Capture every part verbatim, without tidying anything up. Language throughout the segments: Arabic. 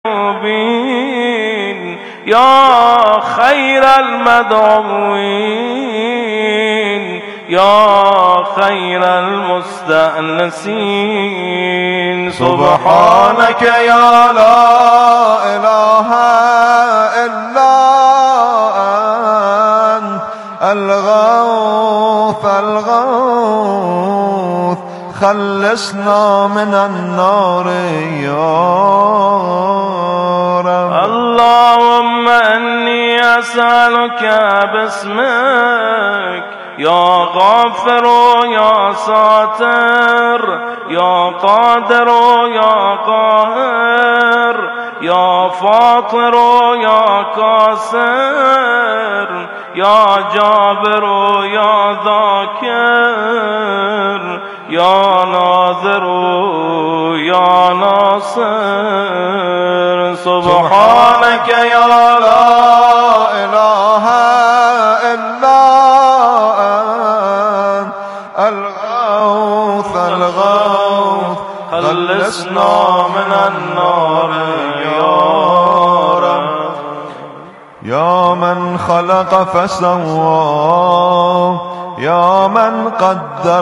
المتوبين يا خير المدعوين يا خير المستأنسين. سبحانك يا لا إله إلا أنت الغوث الغوث خلصنا من النار يا رب. اللهم إني أسألك باسمك يا غافر يا ساتر يا قادر يا قاهر يا فاطر يا كاسر يا جابر يا ذاكر يا ناظر يا ناصر. سبحانك يا لا إله إلا أنت الغوث الغوث خلصنا من النار يا رب. يا من خلق فسوى يا من قدر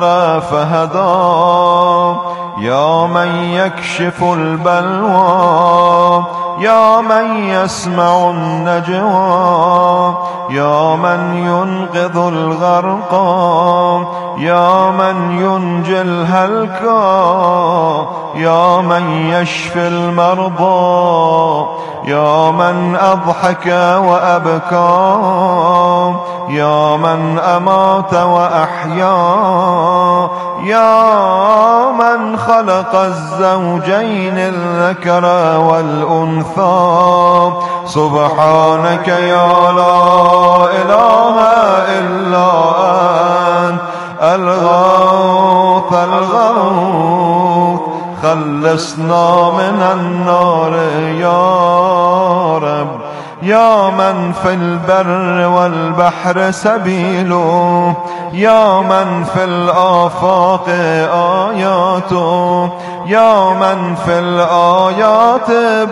فهدى يا من يكشف البلوى يا من يسمع النجوى يا من ينقذ الغرقى يا من ينجي الهلكى يا من يشفي المرضى يا من أضحك وأبكى يا من أمات وأحيا يا من خلق الزوجين الذكر والأنثى. سبحانك يا لا إله إلا أنت الغوث الغوث خلصنا من النار يا رب. يا من في البر والبحر سبيله يا من في الآفاق آياته يا من في الآيات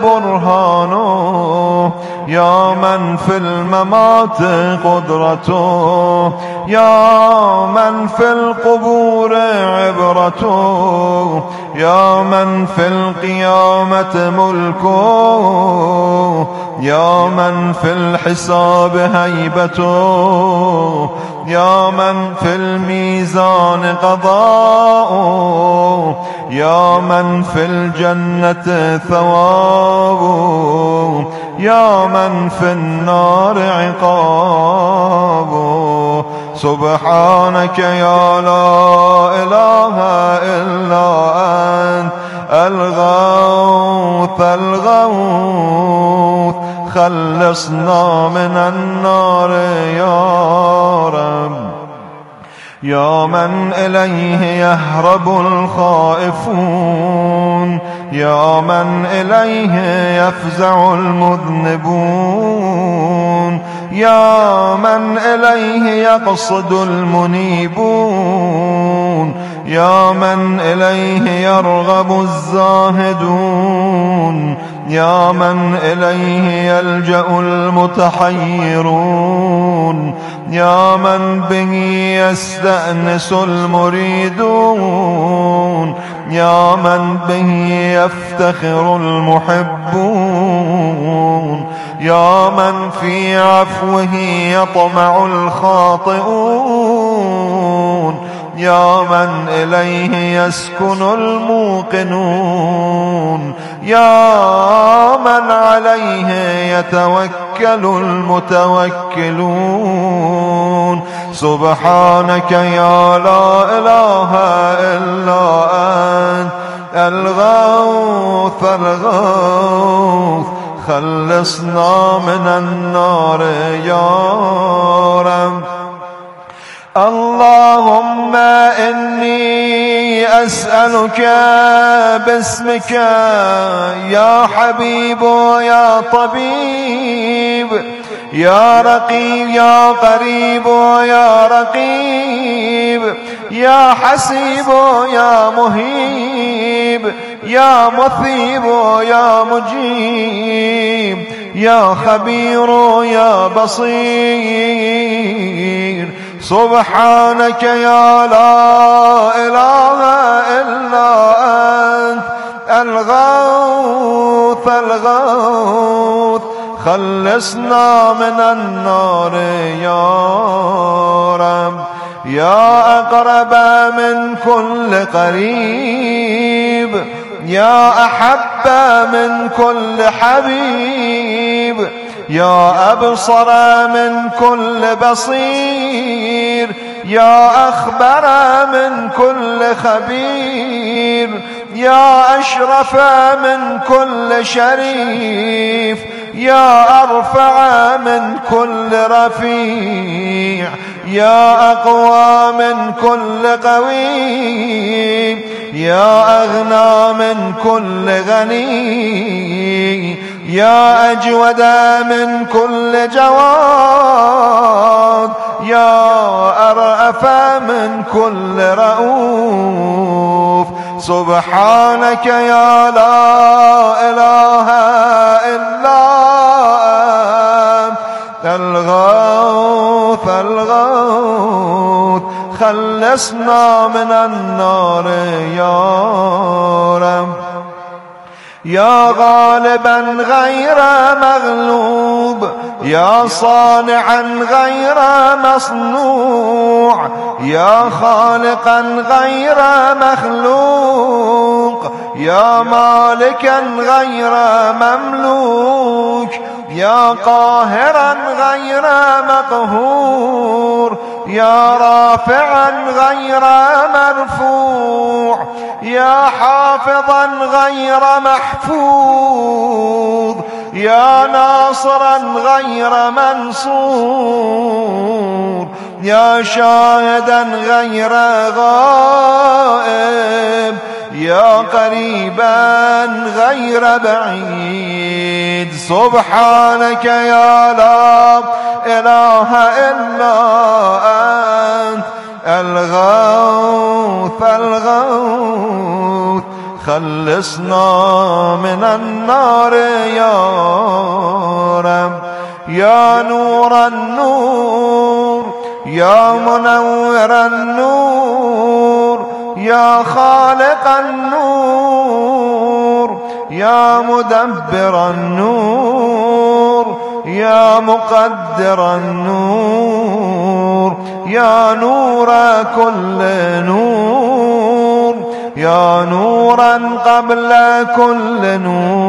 برهانه يا من في الممات قدرته يا من في القبور عبرته يا من في القيامة ملكه يا من في الحساب هيبته يا من في الميزان قضاؤه يا من في الجنة ثوابه يا من في النار عقابه. سبحانك يا لا إله إلا أنت الغوث الغوث خلصنا من النار يا رب. يا من إليه يهرب الخائفون يا من إليه يفزع المذنبون يا من إليه يقصد المنيبون يا من إليه يرغب الزاهدون يا من إليه يلجأ المتحيرون يا من به يستأنس المريدون يا من به يفتخر المحبون يا من في عفوه يطمع الخاطئون يا من إليه يسكن الموقنون يا من عليه يتوكل المتوكلون. سبحانك يا لا إله إلا أنت الغوث الغوث خلصنا من النار يا رب. اللهم إني أسألك باسمك يا حبيب يا طبيب يا رقيب يا قريب يا رقيب يا حسيب يا مهيب يا مثيب يا مجيب يا خبير يا بصير سبحانك يا لا إله إلا أنت الغوث الغوث خلصنا من النار يا رب يا أقرب من كل قريب يا أحب من كل حبيب يا أبصر من كل بصير يا أخبر من كل خبير يا أشرف من كل شريف يا أرفع من كل رفيع يا أقوى من كل قوي يا أغنى من كل غني يا أجود من كل جواد يا أرأف من كل رؤوف سبحانك يا لا إله إلا أنت الغوث الغوث خلصنا من النار يا رب يا غالبا غير مغلوب يا صانعا غير مصنوع يا خالقا غير مخلوق يا مالكا غير مملوك يا قاهرا غير مقهور يا رافعا غير مرفوع يا حافظا غير محفوظ يا ناصرا غير منصور يا شاهدا غير غائب يا قريبا غير بعيد سبحانك يا لا إله إلا أنت الغوث الغوث خلصنا من النار يا رب يا نور النور يا منور النور يا خالق النور يا مدبر النور يا مقدر النور يا نور كل نور يا نورا قبل كل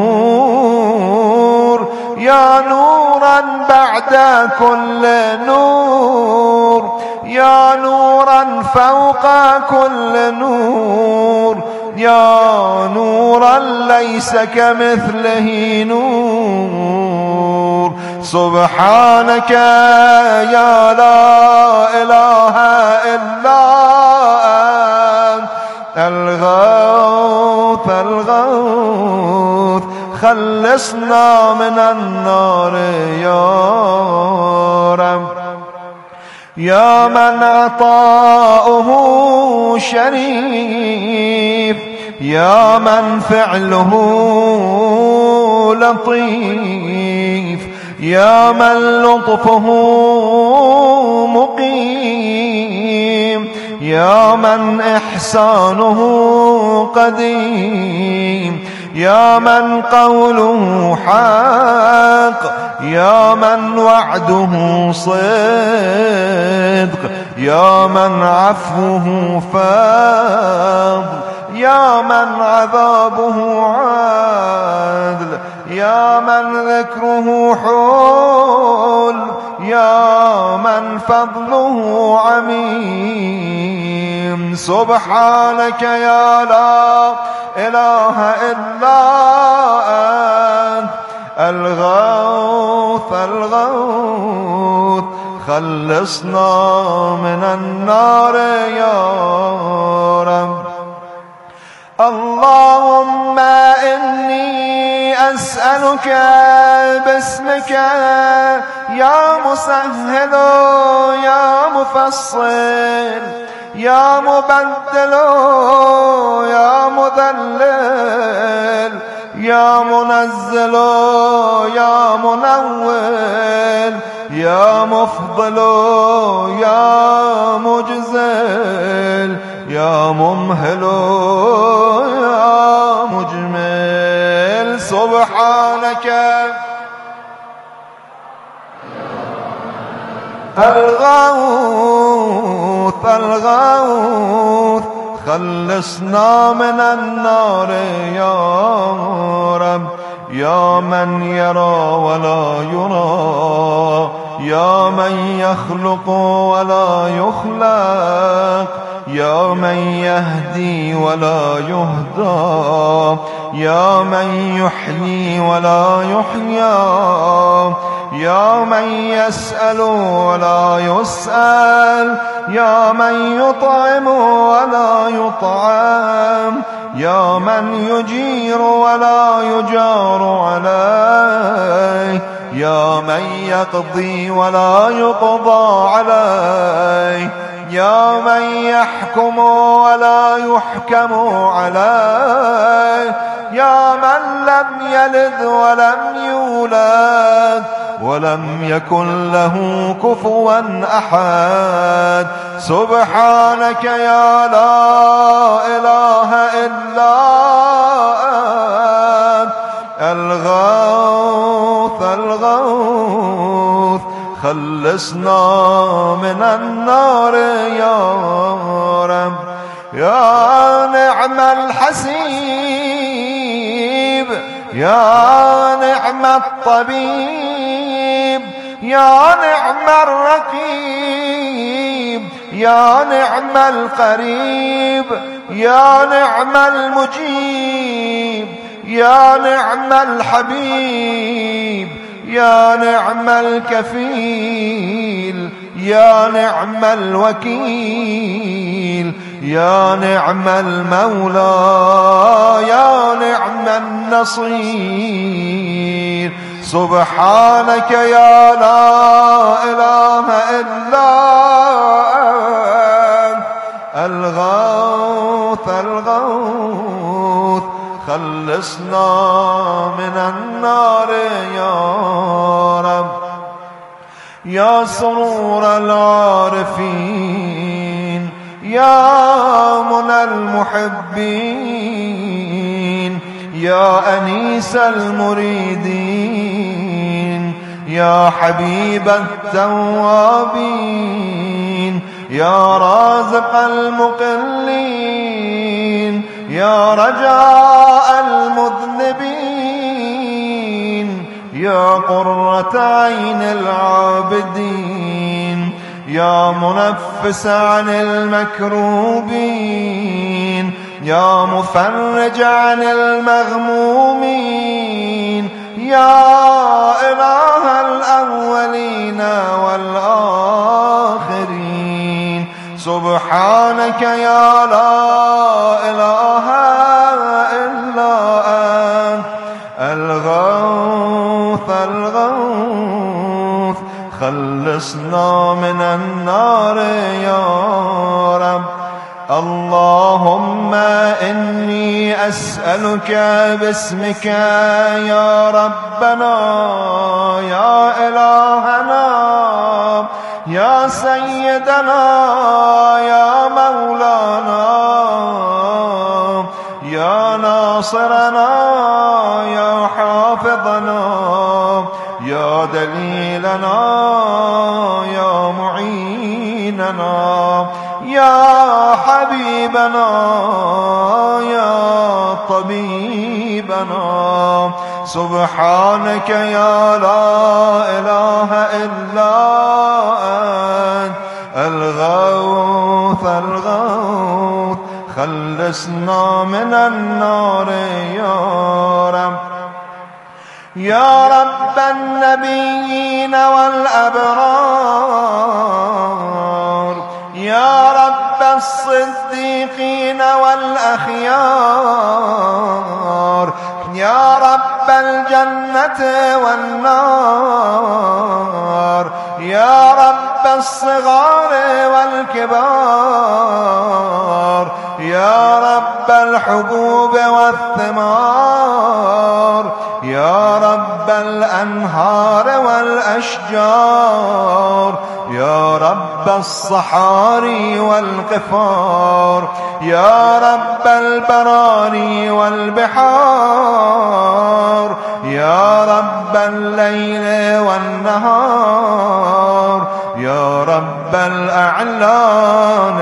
نور يا نورا بعد كل نور يا نورا فوق كل نور يا نورا ليس كمثله نور سبحانك يا لا إله إلا أنت الغوث الغوث خلصنا من النار يا رب يا من عطاؤه شريف يا من فعله لطيف يا من لطفه مقيم يا من إحسانه قديم يا من قوله حق يا من وعده صدق يا من عفوه فضل يا من عذابه عدل يا من ذكره حول يا من فضله عميم سبحانك يا لا إله إلا أنت الغوث الغوث خلصنا من النار يا رب اللهم إني أسألك باسمك يا مسهل يا مفصل يا مبدل يا مذلل يا منزل يا منول يا مفضل يا مجزل يا ممهل يا مجمل سبحانك الغوث الغوث خلصنا من النار يا رب يا من يرى ولا يرى يا من يخلق ولا يخلق يا من يهدي ولا يهدى يا من يحيي ولا يحيى يا من يسأل ولا يسأل يا من يطعم ولا يطعم يا من يجير ولا يجار عليه يا من يقضي ولا يقضى عليه يا من يحكم ولا يحكم عليه يا من لم يلد ولم يولد ولم يكن له كفوا أحد سبحانك يا لا إله إلا أنت الغوث الغوث خلصنا من النار يا رب يا نعم الحسيب يا نعم الطبيب يا نعم الرقيب يا نعم القريب يا نعم المجيب يا نعم الحبيب يا نعم الكفيل يا نعم الوكيل يا نعم المولى يا نعم النصير سبحانك يا لا إله إلا أنت الغوث الغوث خلصنا من النار يا رب يا سرور العارفين يا منى المحبين يا أنيس المريدين يا حبيب التوابين يا رازق المقلين يا رجاء المذنبين يا قرة عين العابدين يا منفس عن المكروبين يا مفرج عن المغمومين يا إله الأولين والآخرين سبحانك يا لا إله إلا أنت الغوث الغوث خلصنا من النار يا رب اللهم إني أسألك باسمك يا ربنا يا إلهنا يا سيدنا يا مولانا يا ناصرنا يا حافظنا يا دليلنا يا معيننا يا حبيبنا يا طبيبنا سبحانك يا لا إله إلا أنت الغوث الغوث خلصنا من النار يا رب يا رب النبيين والأبرار يا رب الصديقين والأخيار يا رب الجنة والنار يا رب الصغار والكبار يا رب الحبوب والثمار يا يا رب الأنهار والأشجار، يا رب الصحاري والقفار، يا رب البراري والبحار، يا رب الليل والنهار، يا رب الأعلان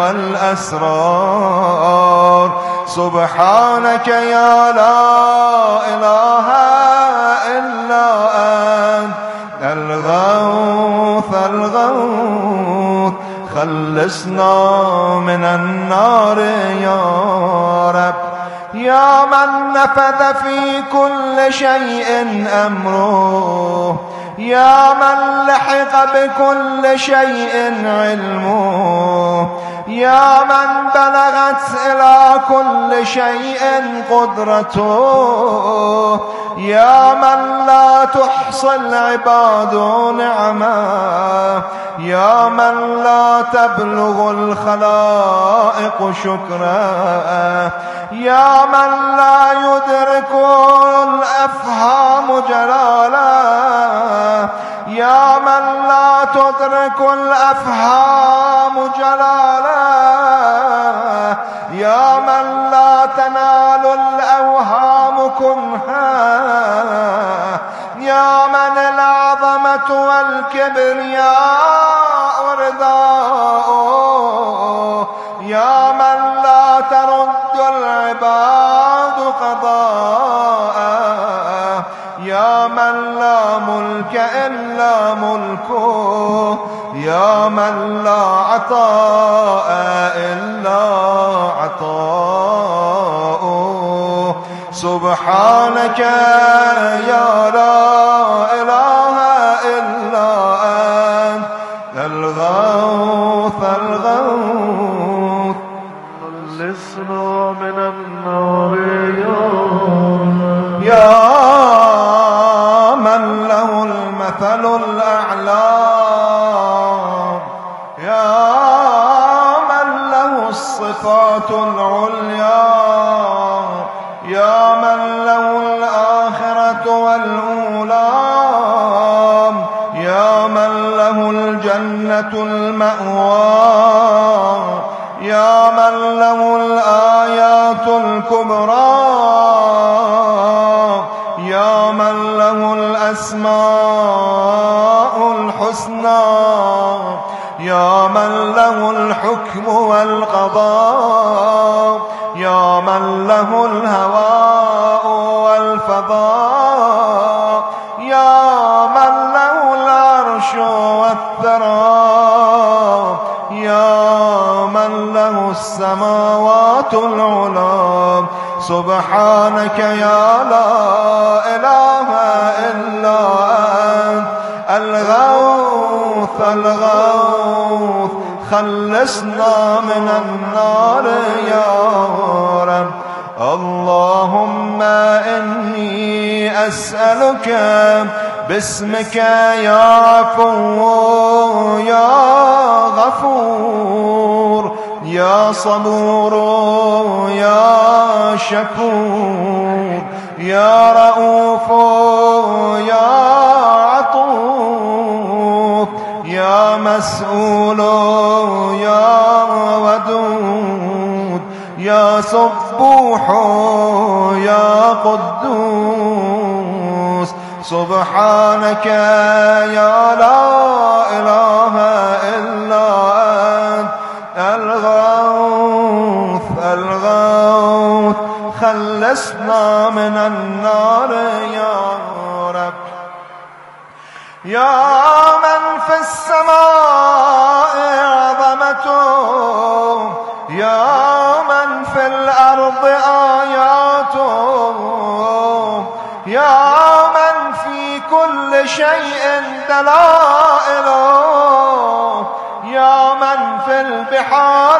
والأسرار. سبحانك يا لا إله إلا أنت الغوث الغوث، خلصنا من النار يا رب. يا من نفذ في كل شيء أمره، يا من لحق بكل شيء علمه، يا من بلغت إلى كل شيء قدرته، يا من لا تحصى العباد نعمه، يا من لا تبلغ الخلائق شكره، يا من لا يدرك الأفهام جلاله، يا من لا تدرك الأفهام جلاله، يا من لا تنال الأوهام كنها، يا من العظمة والكبرياء رداؤه، يا من لا ترد العباد قضاءه، يا من لا ملك إلا ملكه، يا من لا عطاء إلا عطاؤه. سبحانك يا لا إله إلا أنت الغوث الغوث، خلصنا من النار يا يا من له المثل الأعلى، يا من له الصفات العليا، يا من له الآخرة والأولى، يا من له الجنة المأوى، يا من له الآيات الكبرى، يا من له الأسماء الحسنى، يا من له الحكم والقضاء، يا من له الهواء والفضاء، يا من له العرش والثرى، يا من له السماوات العلى. سبحانك يا لا إله إلا أنت الغوث الغوث، خلصنا من النار يا رب. اللهم إني أسألك باسمك يا عفو يا غفور يا صبور يا شكور يا رؤوف يا عطوف يا مسؤول يا ودود يا سبوح يا قدوس. سبحانك يا لا إله إلا أنت الغوث الغوث، خلصنا من النار يا رب. يا من في السماء عظمته، يا من في الأرض آياته، يا من في كل شيء دلائله، يا من في البحار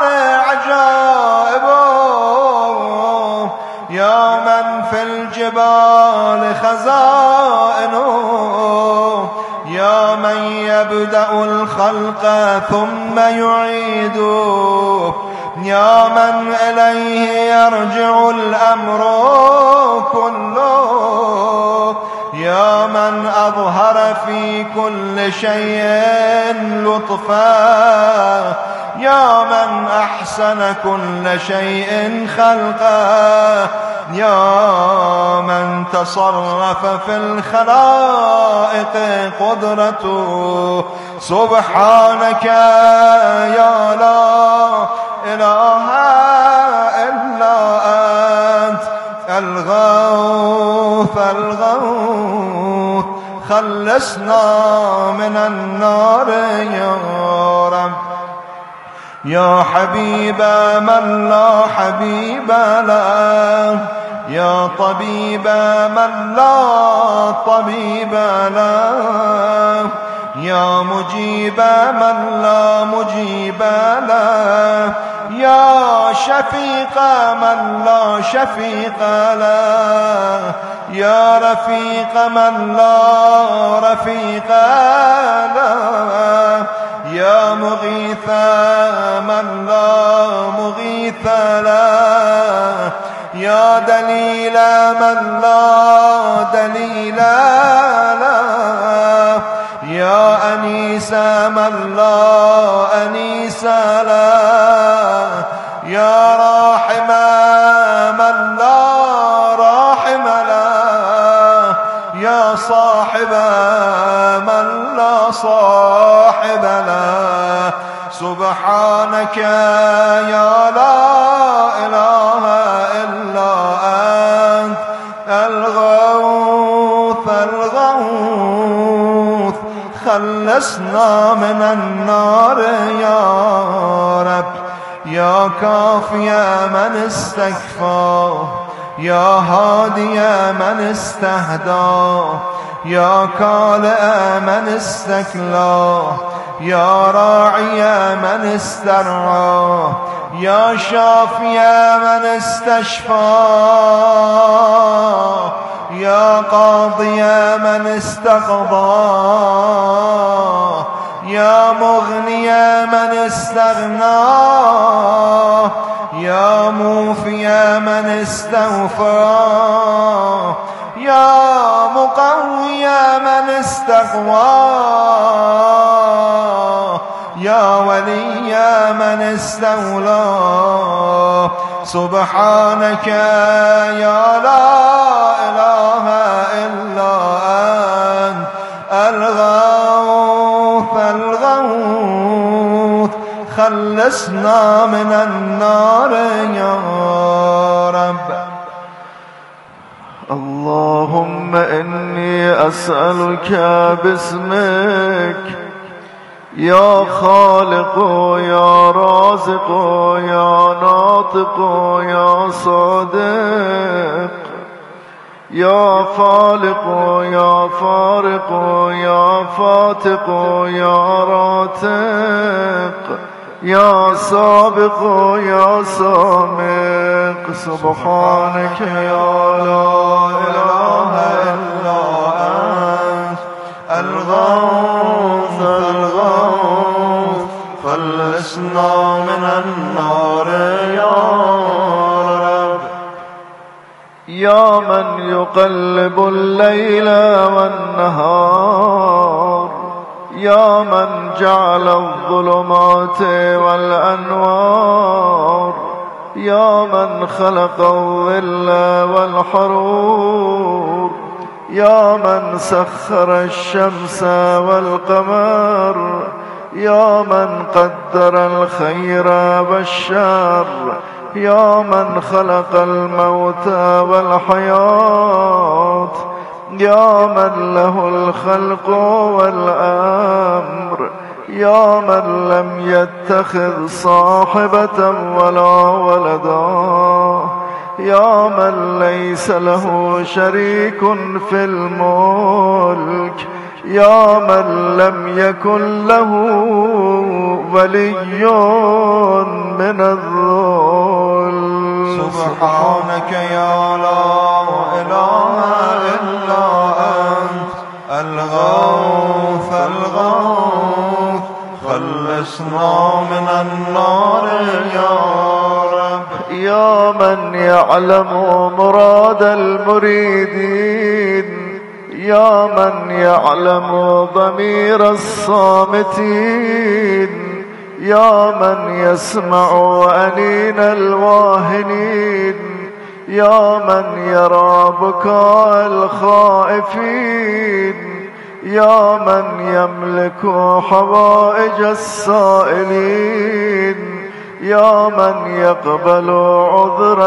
عجائبه، يا من في الجبال خزائنه، يا من يبدأ الخلق ثم يعيده، يا من إليه يرجع الأمر كله، يا من أظهر في كل شيء لطفا، يا من أحسن كل شيء خلقا، يا من تصرف في الخلائق قدرته. سبحانك يا لا إله إلا أنت الغوث الغوث، خلصنا من النار يا رب. يا حبيب من لا حبيب له، يا طبيب من لا طبيب له، يا مجيب من لا مجيب له، يا شفيق من لا شفيق له، يا رفيق من لا رفيق له، يا مغيث من لا مغيث له، يا دليل من لا دليل له، يا أنيس من لا أنيس له، يا راحم من لا راحم له، يا صاحب من لا صاحب له. سبحانك يا لا إله إلا أنت الغوث الغوث، خلصنا من النار يا رب. يا كافي من استكفى، يا هادي من استهدى، يا كالئ من استكلى، يا راعي من استرعى، يا شافي من استشفى، يا قاضي من استقضى، يا مغني من استغنى، يا موفي من استوفى، يا مقوي من استقوى، يا ولي من استولى. سبحانك يا لا إله إلا أنت الغوث الغوث، خلصنا من النار يا رب. اللهم إني أسألك باسمك يا خالق يا رازق يا ناطق يا صادق، يا خالق يا فارق يا فاتق يا راتق، يا سابق يا سامق. سبحانك يا لا إله إلا أنت الغوث الغوث، خلصنا من النار يا رب. يا من يقلب الليل والنهار، يا من جعل الظلمات والأنوار، يا من خلق الظل والحرور، يا من سخر الشمس والقمر، يا من قدر الخير والشر، يا من خلق الموت والحياة، يا من له الخلق والأمر، يا من لم يتخذ صاحبة ولا ولدا، يا من ليس له شريك في الملك، يا من لم يكن له ولي من الذل. سبحانك يا لا إله إلا أنت الغوث الغوث، خلصنا من النار يا رب. يا من يعلم مراد المريدين، يا من يعلم ضمير الصامتين، يا من يسمع أنين الواهنين، يا من يرى بكاء الخائفين، يا من يملك حوائج السائلين، يا من يقبل عذر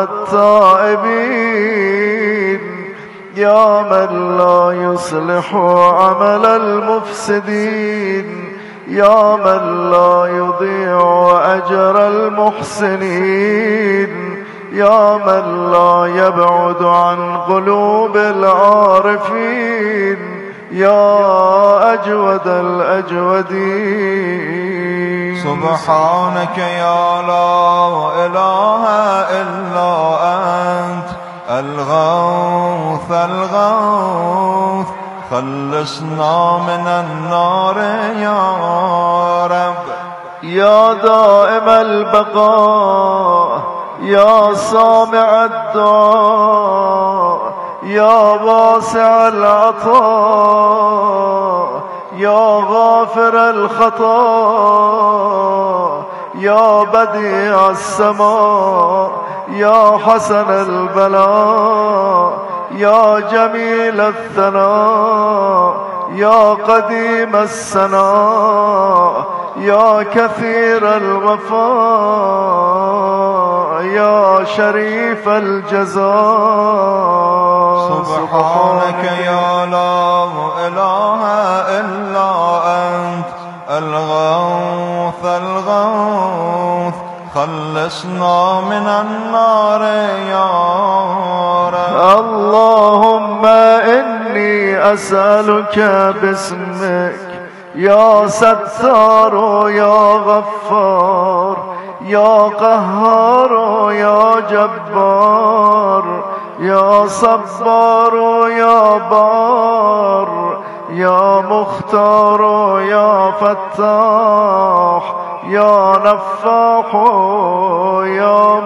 التائبين، يا من لا يصلح عمل المفسدين، يا من لا يضيع أجر المحسنين، يا من لا يبعد عن قلوب العارفين، يا أجود الأجودين. سبحانك يا لا إله إلا أنت الغوث الغوث، خلصنا من النار يا رب. يا دائم البقاء، يا سامع الدعاء، يا واسع العطاء، يا غافر الخطا، يا بديع السماء، يا حسن البلاء، يا جميل الثناء، يا قديم السناء، يا كثير الوفاء، يا شريف الجزاء. سبحانك يا لا إله إلا أنت الغوث الغوث، خلصنا من النار يا رب. اللهم إني أسألك باسمك يا ستار يا غفار، يا قهار يا جبار، يا صبار يا بار، يا مختار يا فتاح، يا نفاح يا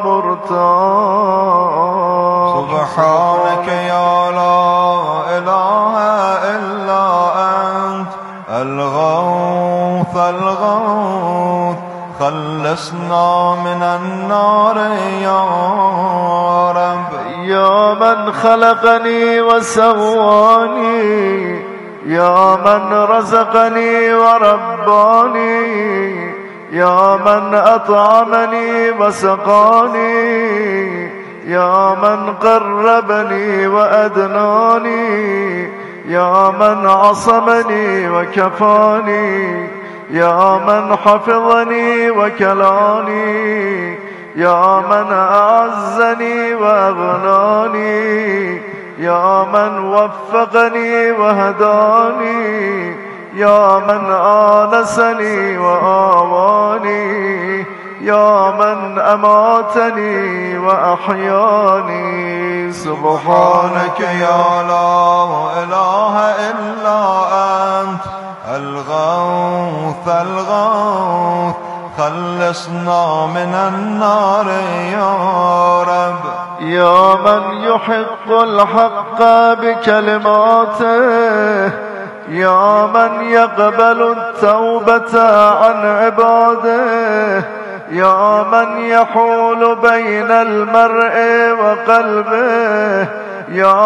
مرتاح. سبحانك يا لا إله إلا أنت الغوث الغوث، خلصنا من النار يا رب. يا من خلقني وسواني، يا من رزقني ورباني، يا من أطعمني وسقاني، يا من قربني وأدناني، يا من عصمني وكفاني، يا من حفظني وكلاني، يا من أعزني وأغناني، يا من وفقني وهداني، يا من آنسني وآواني، يا من أماتني وأحياني. سبحانك يا لا إله إلا أنت الغوث الغوث، خلصنا من النار يا رب. يا من يحق الحق بكلماته، يا من يقبل التوبة عن عباده، يا من يحول بين المرء وقلبه، يا